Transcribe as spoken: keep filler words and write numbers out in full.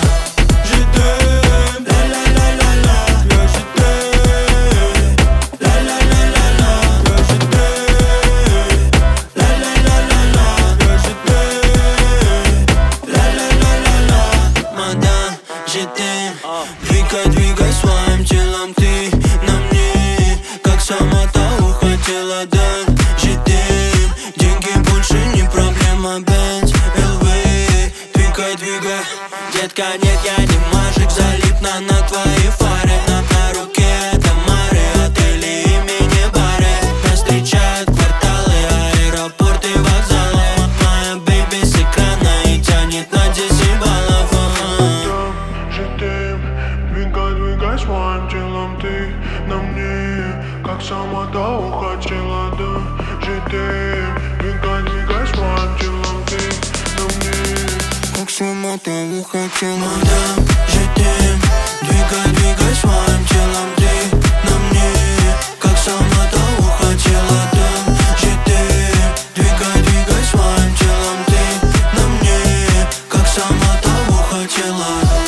Je t'aime, la la la la la. Toi je t'aime, la la la la la. Toi je t'aime, la la la la la. Toi je t'aime, la la la la la. Мадам, je t'aime. Двигай, двигай своим телом ты на мне, как сама того хотела, да. Je t'aime. Деньги больше не проблема, Бенц, эл ви. Двигай, двигай. Детка, нет, я не мажик, залипна на твои фары. На, на руке это море, отели имени Барри. Нас встречают кварталы, аэропорты, вокзалы. Моя бэйби с экрана и тянет на десять баллов. Je t'aime, двигай, двигай своим телом ты на мне, как сама того хотела, да. Je t'aime, двигай, двигай своим телом ты на мне, как сама того хотела. Мадам, je t'aime. Двигай, двигай своим телом ты на мне, как сама того хотела, да. Je t'aime. Двигай, двигай своим телом ты на мне, как сама того хотела.